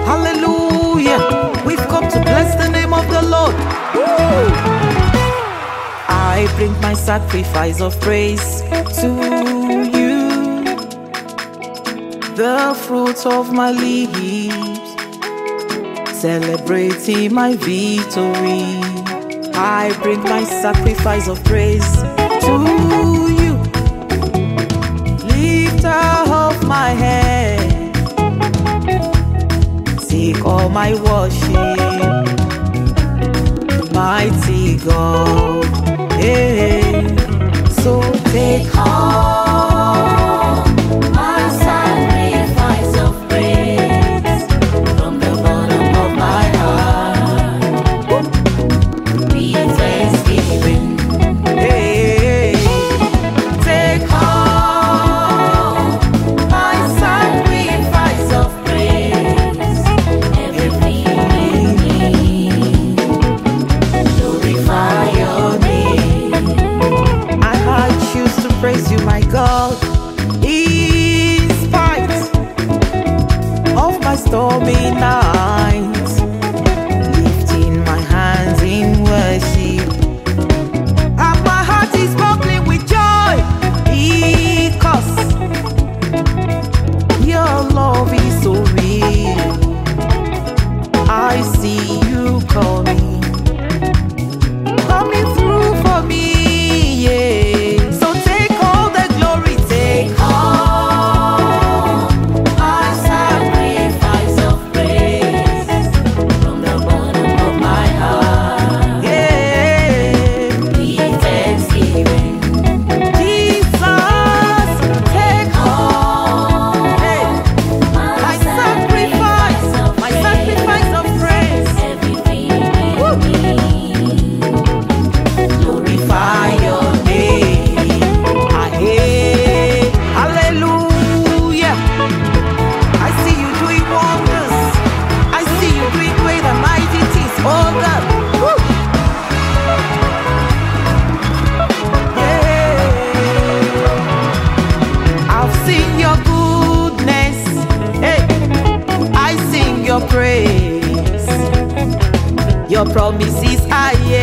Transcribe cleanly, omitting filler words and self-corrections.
Hallelujah. We've come to bless the name of the Lord. Woo! I bring my sacrifice of praise to you, the fruit of my lips, celebrating my victory. I bring my sacrifice of praise to you, lifter of my head, take all my worship, mighty God. Hey, so take all my sacrifice of praise from the bottom of my heart. Be thanksgiving. Hey, take all my sacrifice of praise, everything in me. Glorify your name. I choose to praise you, my God, in spite of my stormy nights, lifting my hands in worship, and my heart is bubbling with joy, because your love is so real. I see you coming through for me, yeah. So take all the glory, take all my sacrifice of praise from the bottom of my heart. Yeah, be thanksgiving. Jesus, take all, hey, my sacrifice of praise, everything in me. Glorify your name. Hallelujah. I see you doing wonders. I see you doing great and mighty things. Oh God. Woo. Yeah. I've seen your goodness. Hey, I sing your praise. Your promises are yes